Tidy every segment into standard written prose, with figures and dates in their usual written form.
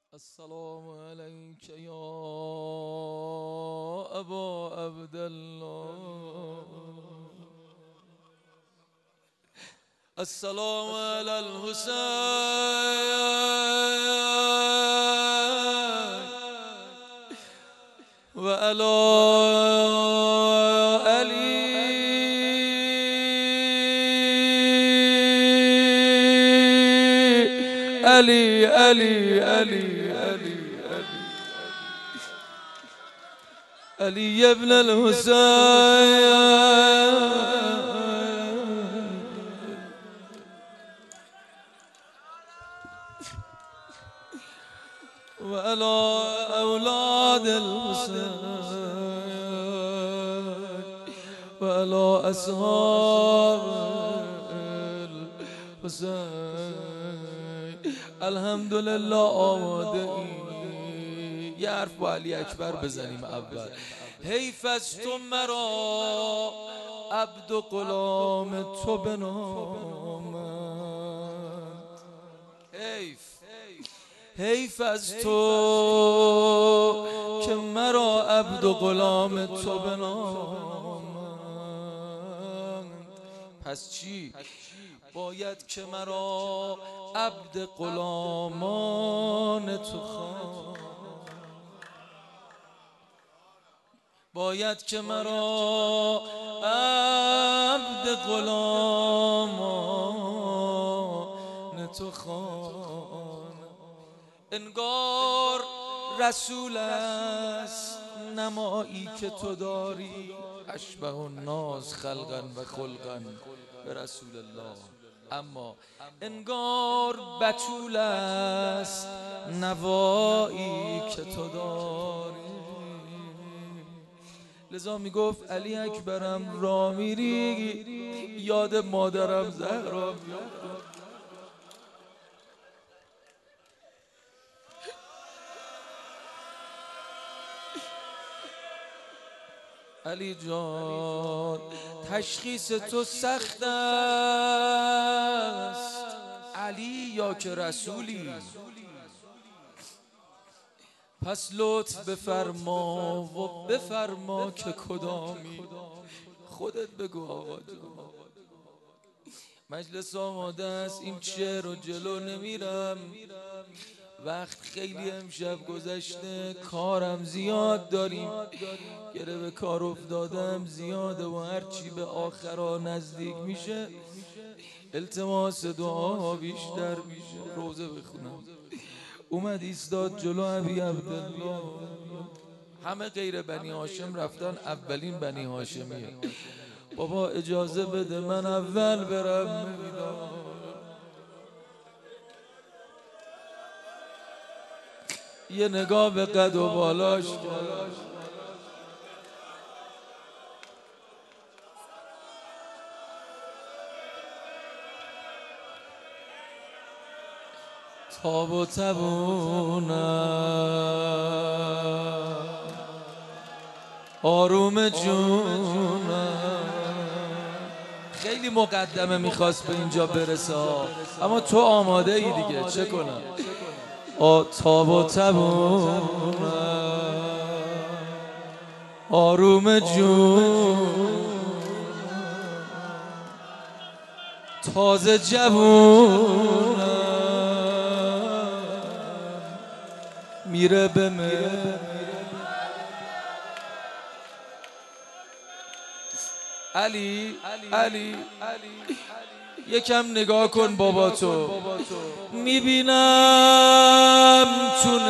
السلام عليك يا أبا عبد الله. السلام على الحسين وعلى علي علي علي علي علي ابن الحسين وعلى أولاد الحسين وعلى أصحاب الحسين. الحمد لله آماده ای. یه حرف با علی اکبر بزنیم اول. حیف از تو مرا عبد و غلام تو بنامد. حیف از تو که مرا عبد و غلام تو بنامد. پس چی؟ باید که مرا عبد غلامان تو خوانند. باید که مرا عبد غلامان تو خوانند. انگار رسول است نمایی که تو داری، اشبه الناس خلقا و خلقا به رسول الله. اما انگار بتول است نوایی که تو داری. لذا میگفت علی اکبرم را میری یاد مادرم زهرا میاد. علی جان تشخیص تو سخت است، علی یا که رسولی. پس لطف بفرما و بفرما که کدامی. خودت بگو آقا جان. مجلس آماده است، این شعر رو جلو نمیرم، وقت خیلی امشب گذشته، کارم زیاد داریم، گره به کار افتادم زیاده و هرچی به آخرا نزدیک میشه التماس دعا بیشتر میشه. روزه بخونم. اومد ایستاد جلو ابی عبدالله. همه غیر بنی هاشم رفتن، اولین بنی هاشمیه. بابا اجازه بده من اول برم. یه نگاه به قد و بالاش کرد. تاب و تبونم آروم جونم. خیلی مقدمه میخواست به اینجا برسه، اما تو آماده ای دیگه، چه کنم؟ تاب و تبونم آروم جون، تازه جوونم میره به میره. علی یکم نگاه کن بابا تو. میبینم تو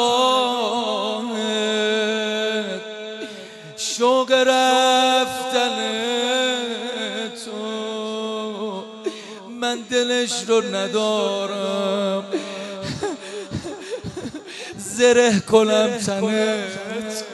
نگاهت شوق رفتن تو، من دلش رو ندارم زره کنم تنت.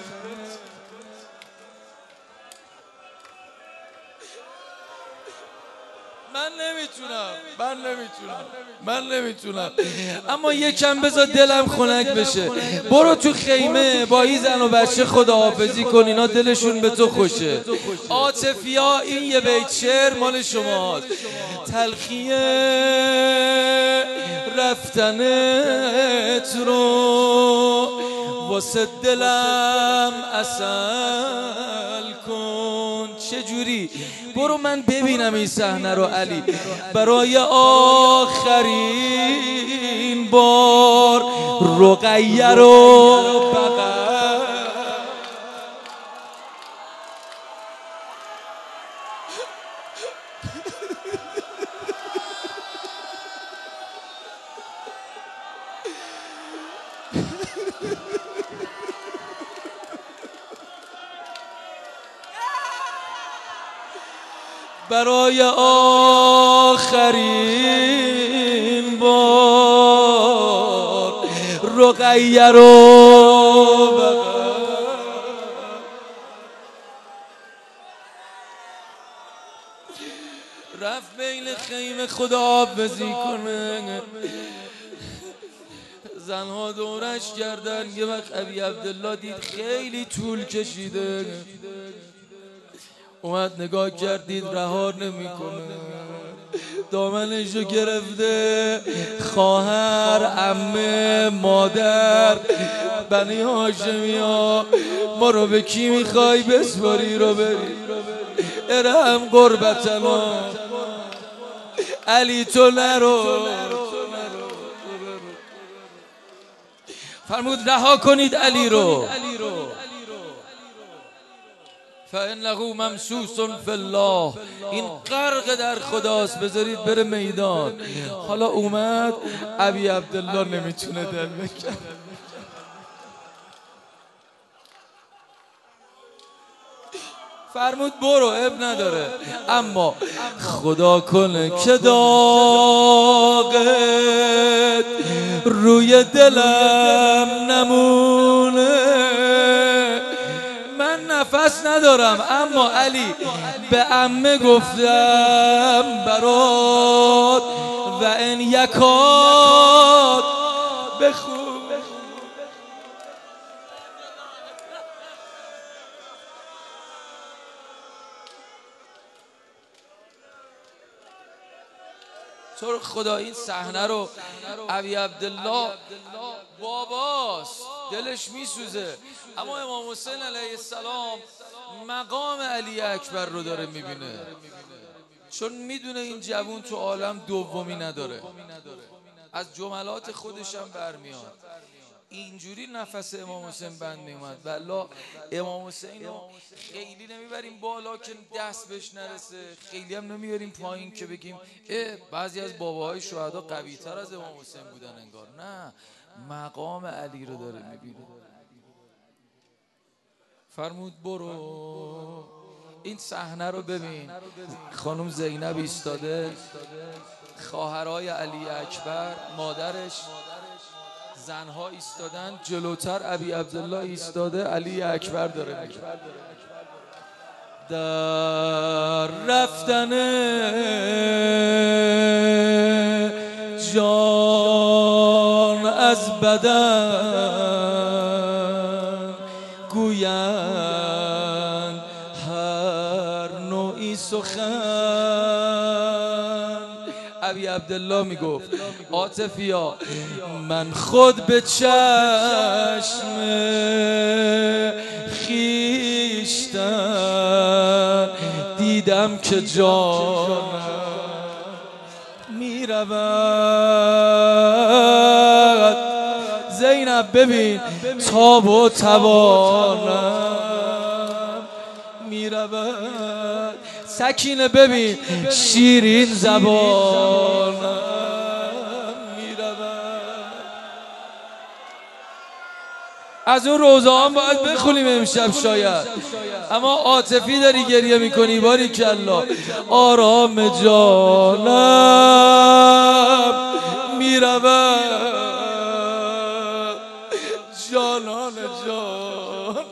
من نمیتونم اما یکم بذار دلم خنک بشه. برو تو خیمه با این زن و بچه خداحافظی کن، اینا دلشون به تو خوشه. عاطفیا این یه بیت شعر مال شماست. تلخیه رفتنت رو واسه دلم عسل کن. چجوری؟ برو من ببینم این صحنه رو علی، برای آخرین بار رقیه رو بغل. برای آخرین بار رقیه رو بغل. رفت بین خیمه خداحافظی کنه، زنها دورش کردن. یه وقت ابی عبدالله دید خیلی طول کشیده، اومد نگاه کردید رها نمیکنه، دامنشو گرفته. خواهر، عمه، مادر، بنی هاشمیا، ما رو به کی میخوای بسپاری رو بری؟ ارحم قربتنا، علی تو نرو. فرمود رها کنید علی رو، فانه ممسوس فی الله، این غرق در خداست، بذارید بره میدان. حالا اومد ابی عبدالله نمیتونه دل بکنه، فرمود برو اب نداره، اما خدا کنه که داغت روی دلم نمونه. من نفس ندارم، اما علی به عمه گفتم برات و ان یکاد بخون. تو خدا این صحنه رو ابی عبدالله باباست، دلش میسوزه، اما امام حسین علیه السلام مقام علی اکبر رو داره میبینه، چون میدونه این جوون تو عالم دومی نداره. از جملات خودش هم برمیاد. اینجوری نفس امام حسین بند میومد. والله امام حسین رو خیلی نمیبریم بالا که دست بهش نرسه، خیلی هم نمیبریم پایین که بگیم بعضی از باباهای شهدا قوی تر از امام حسین بودن انگار. نه، مقام علی رو داره میبینه. فرمود برو این صحنه رو ببین. خانم زینب ایستاده، خواهرای علی اکبر، مادرش، زنها ایستادن جلوتر، ابی عبدالله ایستاده، علی اکبر داره میگه در رفتن جان از بدن گویند هر نوعی سخن. ابی عبدالله میگفت عاطفیا، من خود به چشم خیشتن دیدم که جانم میرود. زینب ببین تاب و توانم میرود. سکینه ببین شیرین زبانم میرود. از اون روزه هم باید بخونیم امشب شاید، اما عاطفی داری گریه میکنی. باریکلا. آرام جانم میرود، جانان جان.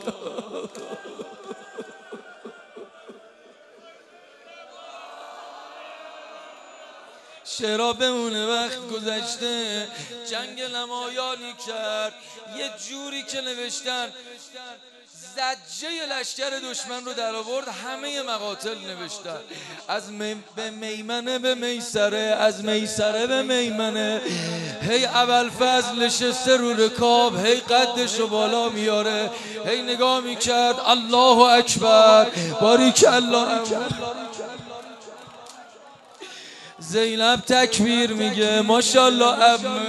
شعرها بمونه، وقت گذشته. جنگ نمایانی کرد، یه جوری که نوشتن زجه لشکر دشمن رو در آورد. همه مقاتل نوشتن از به میمنه به میسره، از میسره به میمنه. هی ابوالفضل نشسته رو رکاب، هی قدش رو بالا میاره، هی نگاه میکرد. الله اکبر، باریکالله. زینب تکبیر میگه، ماشاءالله عمه.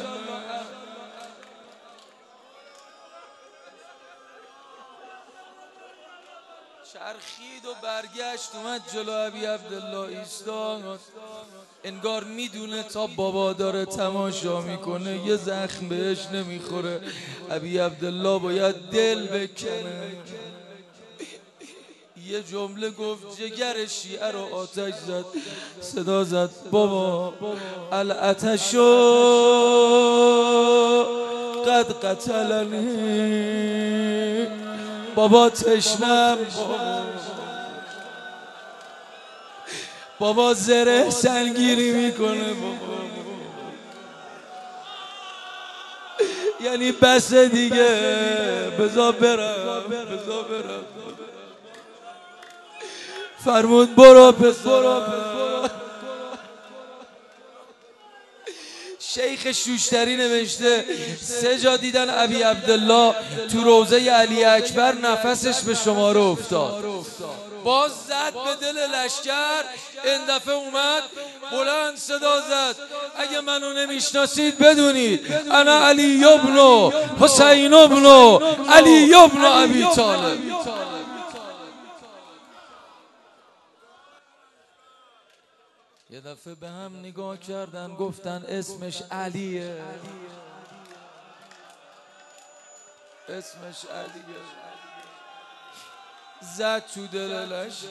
چرخید و برگشت، اومد جلو ابی عبدالله ایستاد. انگار میدونه تا بابا داره تماشا میکنه یه زخم بهش نمیخوره. ابی عبدالله باید دل بکنه. یه جمله گفت، جگر شیعه رو آتش زد. صدا زد، بابا العتشو قد قتلنی. بابا تشنم، بابا زره سنگیری میکنه، بابا یعنی بس دیگه، بذار برم. فرمود برو پسر. شیخ شوشتری نوشته 3 جا دیدن ابی عبدالله تو روضه علی اکبر نفسش به شماره افتاد. باز زد به دل لشکر. این دفعه اومد بلند صدا زد، اگه منو نمیشناسید بدونید انا علی ابن حسین ابن علی ابن ابی طالب. یه دفعه به هم نگاه کردن، گفتن اسمش علیه، اسمش علیه. زد تو دل لشکر.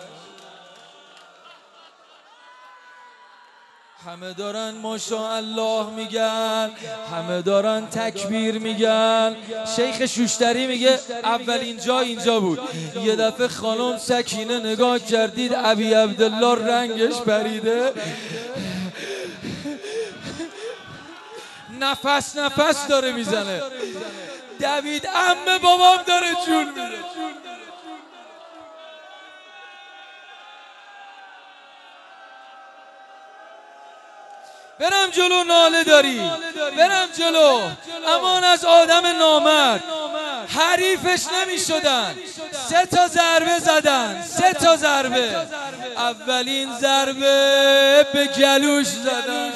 همه دارن ماشاءالله میگن، همه دارن تکبیر میگن. شیخ شوشتری میگه اولین جا اینجا بود. یه دفعه خانم سکینه نگاه کردید ابی عبدالله رنگش پریده، نفس داره میزنه. دوید عمه بابام داره جون میره. برم جلو ناله داری، برم جلو. امان از آدم نامرد. حریفش نمی شدن. 3 تا ضربه زدن، 3 تا ضربه. اولین ضربه به گلوش زدن،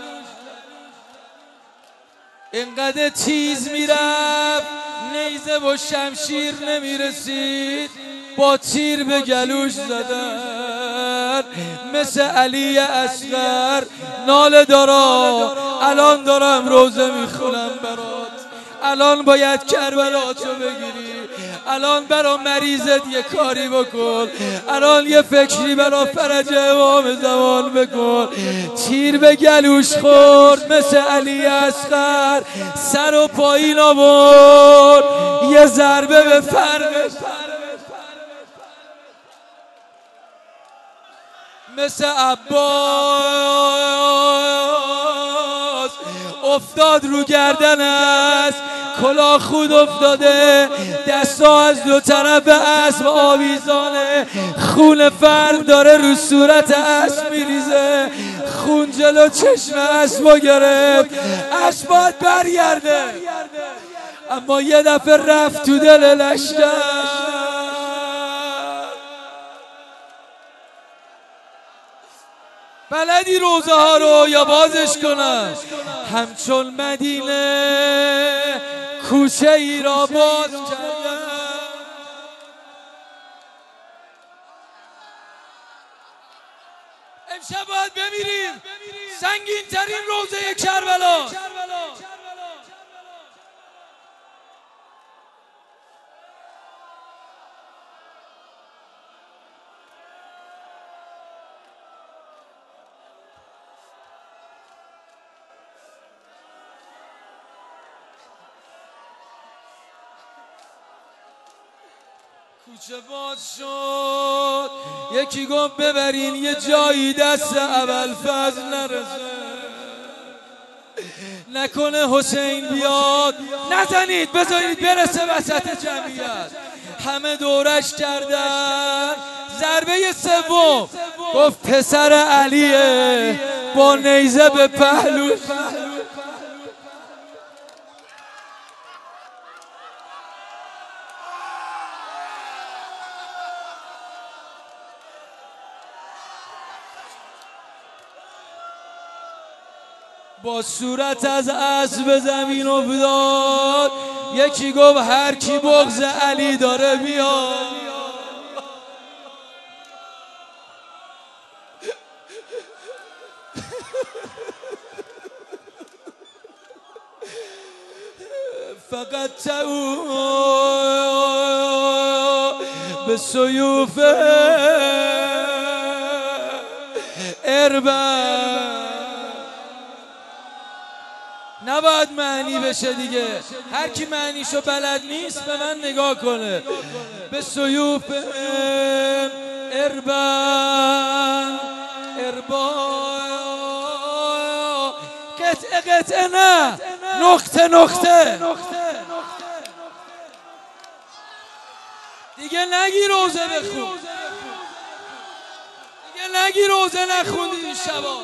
اینقدر تیز میرفت نیزه و شمشیر نمیرسید، با تیر به گلوش زدن. مثل علی اصغر ناله دارا، الان دارم روزه میخونم برات، الان باید کربلاتو بگیری، الان برا مریضت یه کاری بکن، الان یه فکری برا فرج امام زمان بکن. تیر به گلوش خورد، مثل علی اصغر سر و پایین آورد، یه ضربه به فرقش، مثل عباس افتاد رو گردنش. کلاه خود افتاده، دستا از 2 طرف اسب آویزانه، خون فرق داره رو صورت اسب میریزه. خون جلو چشم اسبو گرفت. اسب باید برگرده، اما یه دفعه رفت تو دل لشکر. بلدی روزه ها رو یا بازش کنم؟ همچون مدینه کوچه ای را باز کردم. امشب باید بمیریم سنگین ترین روزه کربلا. کوچه باز شد، یکی گفت ببرین یه جایی دست ابوالفضل نرسه، نکنه حسین بیاد. نزنید، بذارید برسه وسط جمعیت. همه دورش کردن. ضربه سوم گفت پسر علیه با نیزه به پهلو. با صورت از اسب زمین افتاد. یکی گفت هر کی بغض علی داره بیاد. فقط تعو به سیوف اربع. نباید معنی بشه دیگه، هر کی معنیشو بلد نیست به من نگاه کنه. به سیوف اربع قطعه قطعه نه، نقطه نقطه. دیگه نگی روزه بخون، دیگه نگی روزه نخوندی این شبا.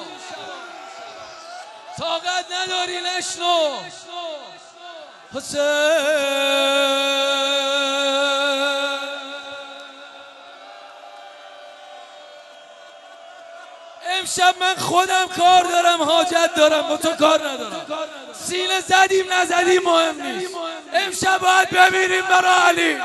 طاقت نداری نشنو حسین. امشب من خودم کار دارم، حاجت دارم، با تو کار ندارم. سینه زدیم نزدیم مهم نیست. امشب باید بمیریم برای علی.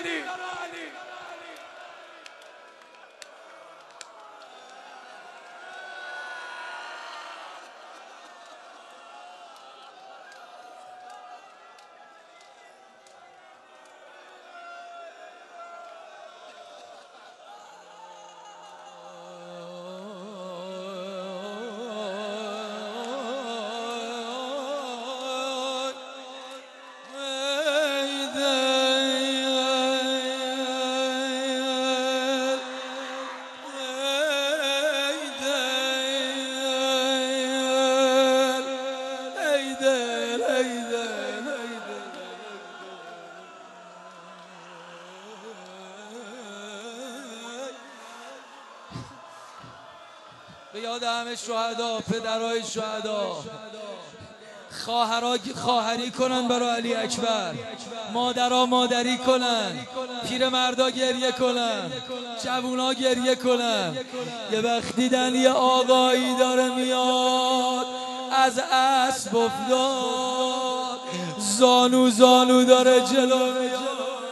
به یاد همه شهدا، پدرای شهدا، خواهرها خواهری کنن برای علی اکبر، مادرها مادری کنن، پیرمردا گریه کنن، جوونا گریه کنن. یه وقت دیدن یه آقایی داره میاد، از اسب افتاد، زانو زانو داره جلو میاد.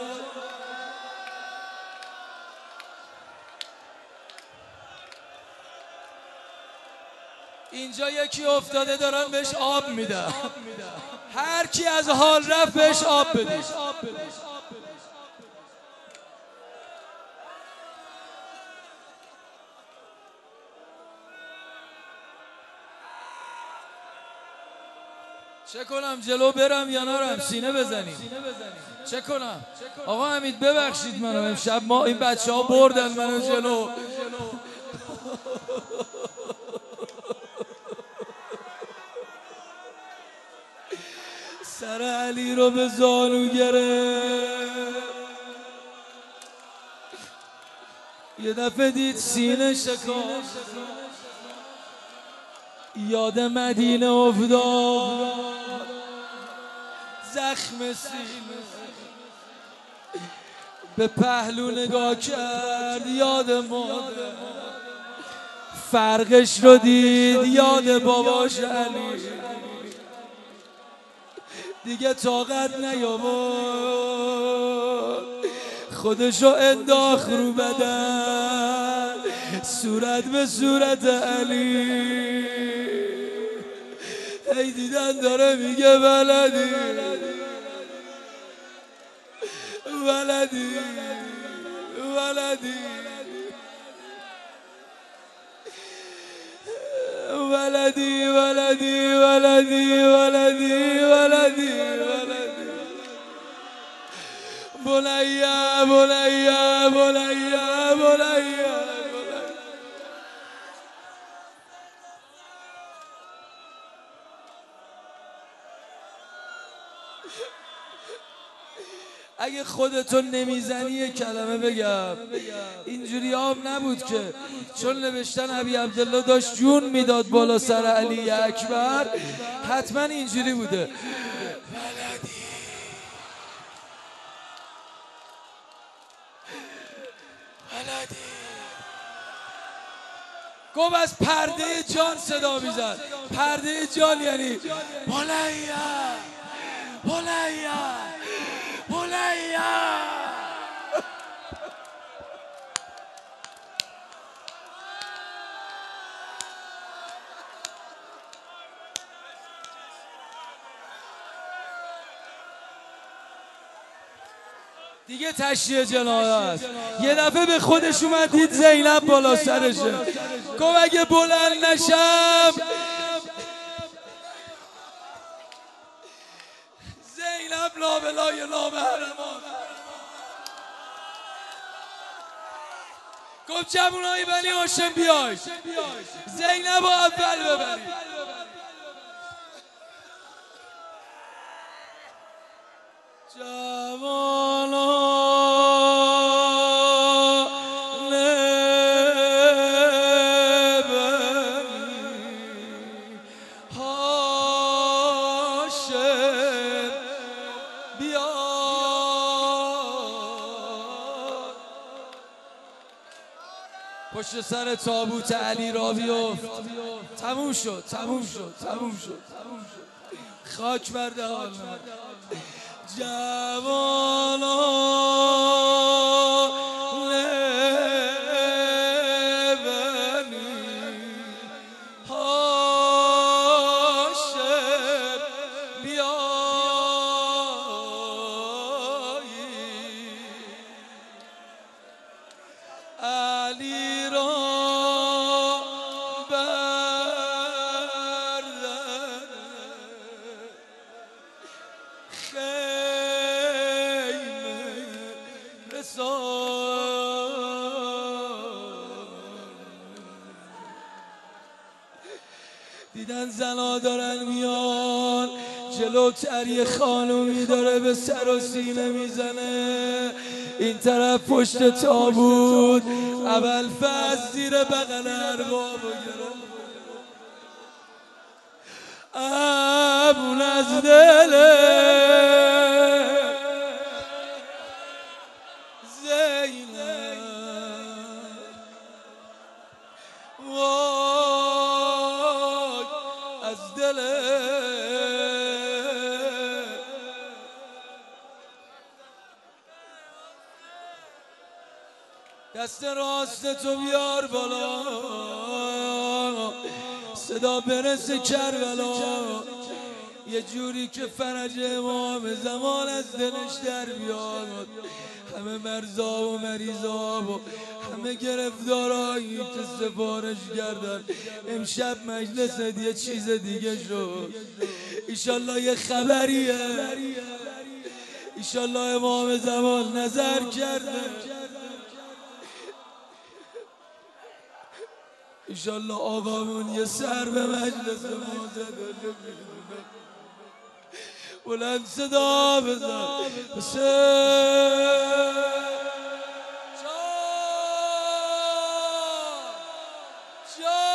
اینجا یکی افتاده دارن بهش آب میدن. هر کی از حال رفت بهش آب بده. چه کنم، جلو برم یا نرم؟ سینه بزنیم. چه کنم؟ آقا حمید ببخشید منو، امشب ما این بچه ها بردن منو جلو. سر علی رو به زانو گرفت، یه دفعه دید سینه شکافت، یاد مدینه افتاد، زخم سینه به پهلو نگاه کرد، یاد مادر فرقش رو دید، یاد باباش علی دیگه طاقت نیاورد، خودشو انداخت رو بدن، صورت به صورت علی. هی دیدن داره میگه ولدی ولدی ولدی ولدی ولدی ولدی ولدی ولدی بنیا بنیا بنیا بنیا. اگه خودتون نمیزنی یه کلمه بگم. اینجوری هم نبود که چون نوشتن ابی عبدالله داشت جون میداد بالا سر علی اکبر، حتما اینجوری بوده. ولدی گفت از پرده جان صدا میزد. پرده جان یعنی بولیا بولیا بولیا. دیگه تشریح جنازه است. یه دفعه به خودش اومد دید زینب بالا سرشه. گفت اگه بلند نشم زینب لابلای لامحرمان. گفت جوونای بنی هاشم بیای زینب اول ببرید. پشت سر تابوت علی را بیفت. تموم شد تموم شد تموم شد تموم شد. خاک بر دهان جوانان بنی هاشم بیایی. علی را بردن خیمه رسان. دیدن زنا دارن میان جلوتر یه خانومی داره به سر و سینه میزنه. این طرف پشت تابوت ابوالفضل زیر بغل اربابو گرفت. ابون از دل زینب وای از دل دست راست تو بیار بالا صدا برسه کربلا. یه جوری که فرج امام زمان از دلش در بیاد. همه مرزا و مریضا و همه گرفتارایی که سفارش کردن امشب مجلس یه چیز دیگه شد. ایشالله یه خبریه. ایشالله امام زمان نظر کرده. ایشالله آقامون یه سر به مجلس ما زده. بلند صدا بزن حسین